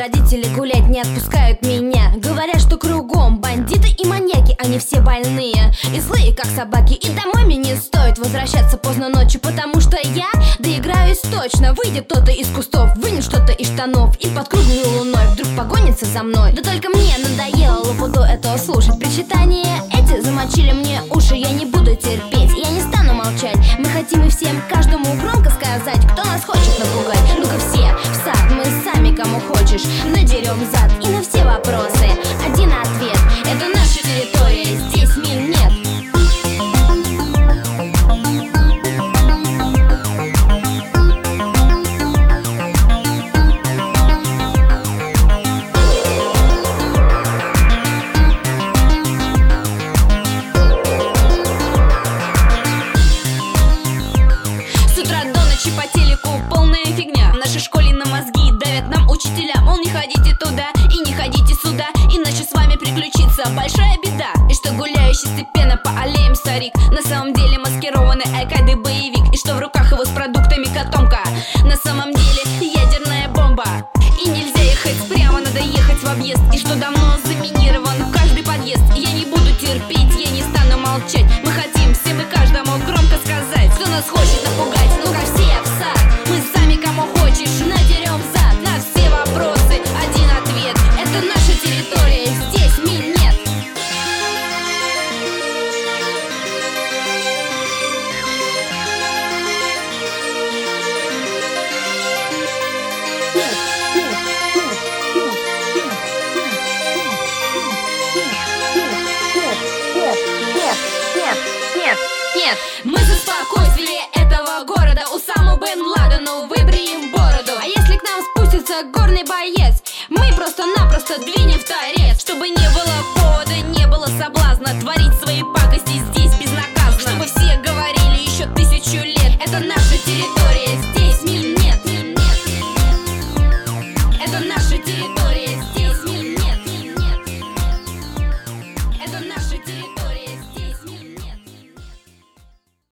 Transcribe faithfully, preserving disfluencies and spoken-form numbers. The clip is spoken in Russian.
родители гулять не отпускают меня. Говорят, что кругом бандиты и маньяки, они все больные и злые, как собаки. И домой мне не стоит возвращаться поздно ночью, потому что я доиграюсь точно. Выйдет кто-то из кустов, вынет что-то из штанов и под круглой луной вдруг погонится за мной. Да только мне надоело лопуту этого слушать. Причитания эти замочили мне уши. Я не буду терпеть, я не стану молчать. Мы хотим и всем, каждому громко сказать, кто нас хочет напугать. Ну-ка все в сад, мы сами кому хочешь надерем зад. И на все вопросы один ответ: это наша территория, здесь мин нет. По телеку полная фигня. В нашей школе на мозги давят нам учителя. Мол, не ходите туда и не ходите сюда, иначе с вами приключится большая беда. И что гуляющий степенно по аллеям старик на самом деле маскированный Аль-Каиды боевик. И что в руках его с продуктами котомка на самом деле ядерная бомба. И нельзя ехать прямо, надо ехать в объезд. И что давно заминирован каждый подъезд. И я не буду терпеть, я не стану молчать. Мы хотим всем и каждому громко сказать, кто нас хочет напугать. Ну-ка все в сад, мы сами кому хочешь надерем зад. На все вопросы один ответ: это наша территория, здесь мин нет. Нет, мы за спокойствие этого города. Усаму бен Ладену выбреем бороду. А если к нам спустится горный боец, мы просто-напросто двинем в торец. Чтобы не было повода, не было соблазна творить свои пакости.